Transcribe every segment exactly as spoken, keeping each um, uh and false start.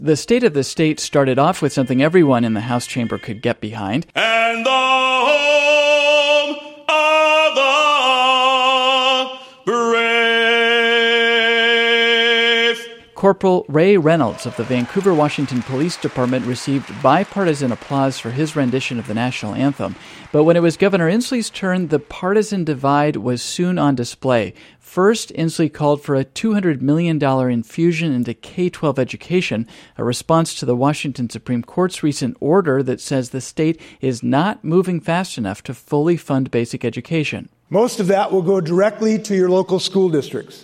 The State of the State started off with something everyone in the House chamber could get behind. And the home of the brave. Corporal Ray Reynolds of the Vancouver, Washington Police Department received bipartisan applause for his rendition of the national anthem. But when it was Governor Inslee's turn, the partisan divide was soon on display. First, Inslee called for a two hundred million dollars infusion into K twelve education, a response to the Washington Supreme Court's recent order that says the state is not moving fast enough to fully fund basic education. Most of that will go directly to your local school districts.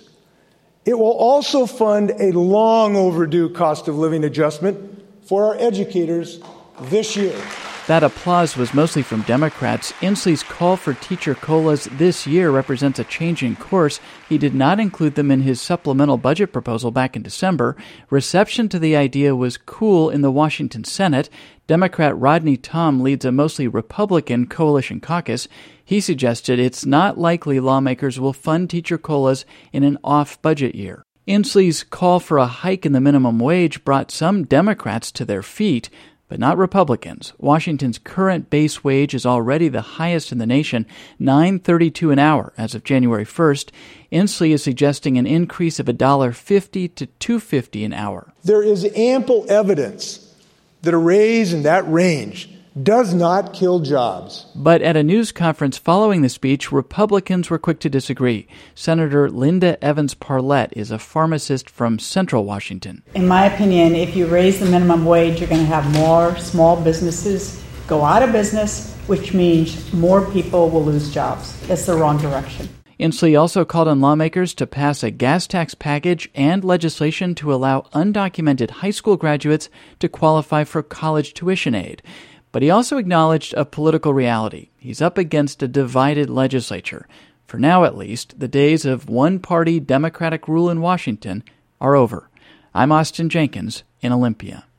It will also fund a long overdue cost of living adjustment for our educators this year. That applause was mostly from Democrats. Inslee's call for teacher COLAs this year represents a change in course. He did not include them in his supplemental budget proposal back in December. Reception to the idea was cool in the Washington Senate. Democrat Rodney Tom leads a mostly Republican coalition caucus. He suggested it's not likely lawmakers will fund teacher COLAs in an off-budget year. Inslee's call for a hike in the minimum wage brought some Democrats to their feet, but not Republicans. Washington's current base wage is already the highest in the nation, nine dollars and thirty-two cents an hour as of January first. Inslee is suggesting an increase of one dollar fifty to two dollars fifty an hour. There is ample evidence that a raise in that range does not kill jobs. But at a news conference following the speech, Republicans were quick to disagree. Senator Linda Evans Parlett is a pharmacist from Central Washington. In my opinion, if you raise the minimum wage, you're going to have more small businesses go out of business, which means more people will lose jobs. That's the wrong direction. Inslee also called on lawmakers to pass a gas tax package and legislation to allow undocumented high school graduates to qualify for college tuition aid. But he also acknowledged a political reality. He's up against a divided legislature. For now, at least, the days of one-party Democratic rule in Washington are over. I'm Austin Jenkins in Olympia.